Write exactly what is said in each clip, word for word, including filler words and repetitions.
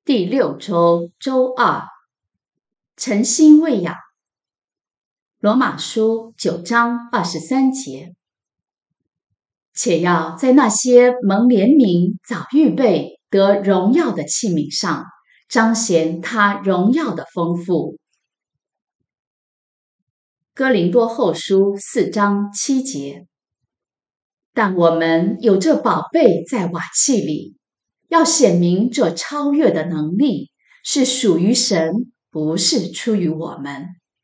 第六周周二，诚心喂养。罗马书九章二十三节，且要在那些蒙怜悯、早预备得荣耀的器皿上，彰显他荣耀的丰富。哥林多后书四章七节，但我们有这宝贝在瓦器里，要显明这超越的能力是属于神，不是出于我们。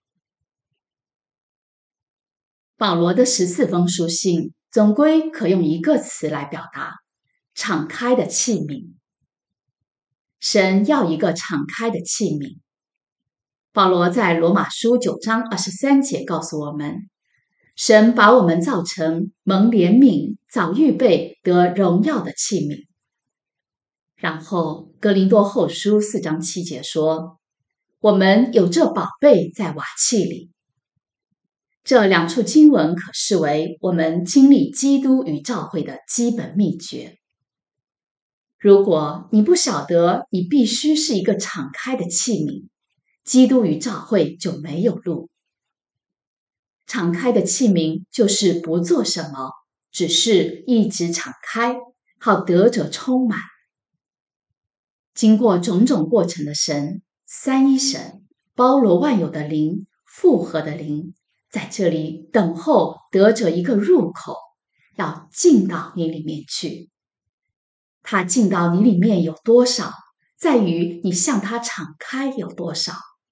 保罗的十四封书信总归可用一个词来表达：敞开的器皿。神要一个敞开的器皿。保罗在罗马书九章二十三节告诉我们，神把我们造成蒙怜悯、早预备得荣耀的器皿。然后哥林多后书四章七节说，我们有这宝贝在瓦器里。这两处经文可视为我们经历基督与教会的基本秘诀。如果你不晓得你必须是一个敞开的器皿，基督与教会就没有路。敞开的器皿就是不做什么，只是一直敞开，好得着充满。经过种种过程的神，三一神，包罗万有的灵，复合的灵，在这里等候得着一个入口，要进到你里面去。他进到你里面有多少，在于你向他敞开有多少。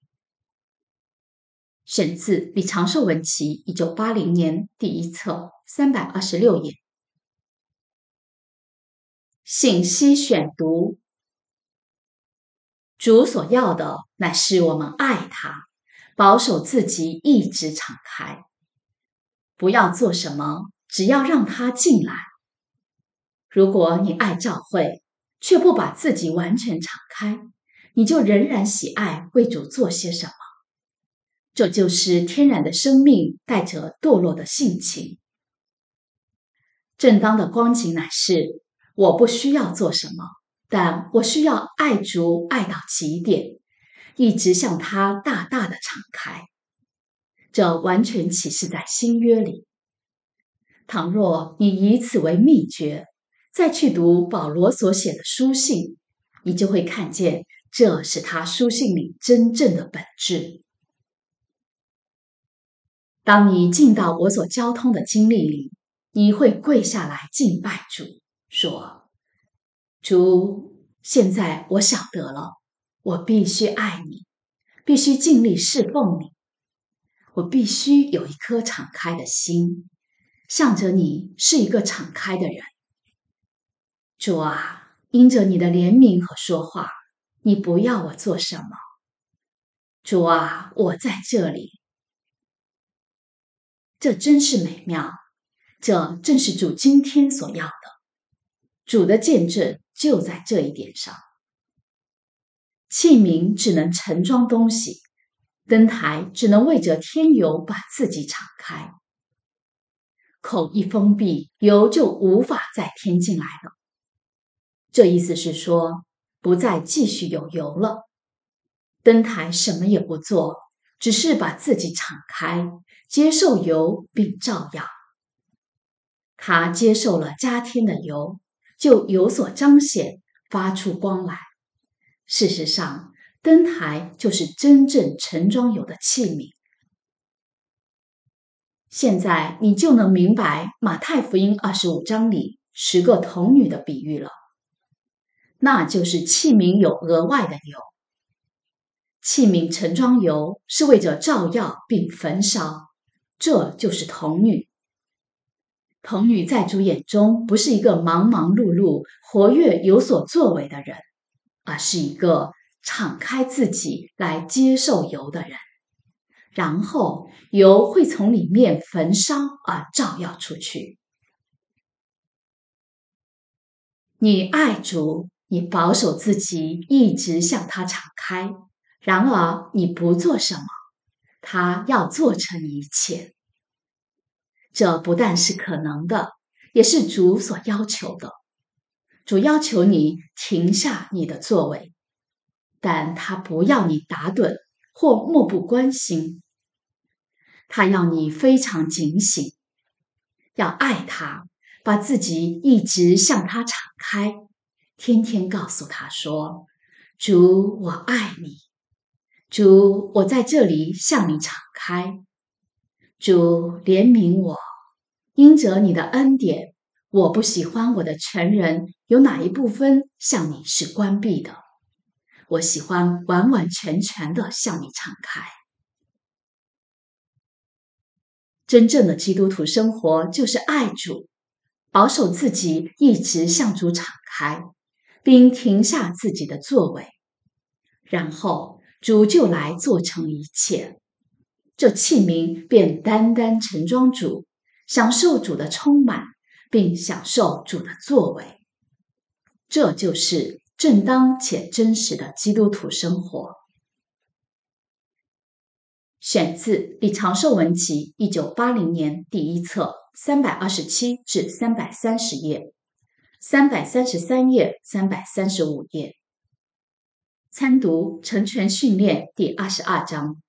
选自李长寿文集一九八零年第一册三百二十六页。信息选读。主所要的乃是我们爱他，保守自己一直敞开。不要做什么，只要让他进来。如果你爱教会，却不把自己完全敞开，你就仍然喜爱为主做些什么。这就是天然的生命带着堕落的性情。正当的光景乃是，我不需要做什么，但我需要爱主爱到极点，一直向他大大的敞开。这完全启示在新约里。倘若你以此为秘诀，再去读保罗所写的书信，你就会看见这是他书信里真正的本质。当你进到我所交通的经历里，你会跪下来敬拜主，说：主，现在我晓得了，我必须爱你，必须尽力侍奉你，我必须有一颗敞开的心，向着你是一个敞开的人。主啊，因着你的怜悯和说话，你不要我做什么。主啊，我在这里。这真是美妙，这正是主今天所要的。主的见证就在这一点上。器皿只能盛装东西，灯台只能为着添油把自己敞开。口一封闭，油就无法再添进来了。这意思是说，不再继续有油了。灯台什么也不做，只是把自己敞开，接受油并照耀。他接受了加添的油，就有所彰显，发出光来。事实上，灯台就是真正盛装油的器皿。现在你就能明白马太福音二十五章里十个童女的比喻了。那就是器皿有额外的油。器皿盛装油是为着照耀并焚烧，这就是童女。童女在主眼中不是一个忙忙碌碌、活跃有所作为的人，而是一个敞开自己来接受油的人。然后油会从里面焚烧而照耀出去。你爱主，你保守自己一直向他敞开，然而你不做什么，他要做成一切。这不但是可能的，也是主所要求的。主要求你停下你的作为， 但他不要你打盹或漠不关心，他要你非常警醒，要爱他，把自己一直向他敞开，天天告诉他说：主，我爱你。主，我在这里向你敞开。主，怜悯我，因着你的恩典，我不喜欢我的成人有哪一部分向你是关闭的，我喜欢完完全全的向你敞开。真正的基督徒生活就是爱主，保守自己一直向主敞开，并停下自己的作为，然后主就来做成一切，这器皿便单单盛装主，享受主的充满，并享受主的作为。这就是正当且真实的基督徒生活。选自《李长寿文集》一九八零年第一册三百二十七至三百三十页，三百三十三页、三百三十五页。参读成全训练第二十二章。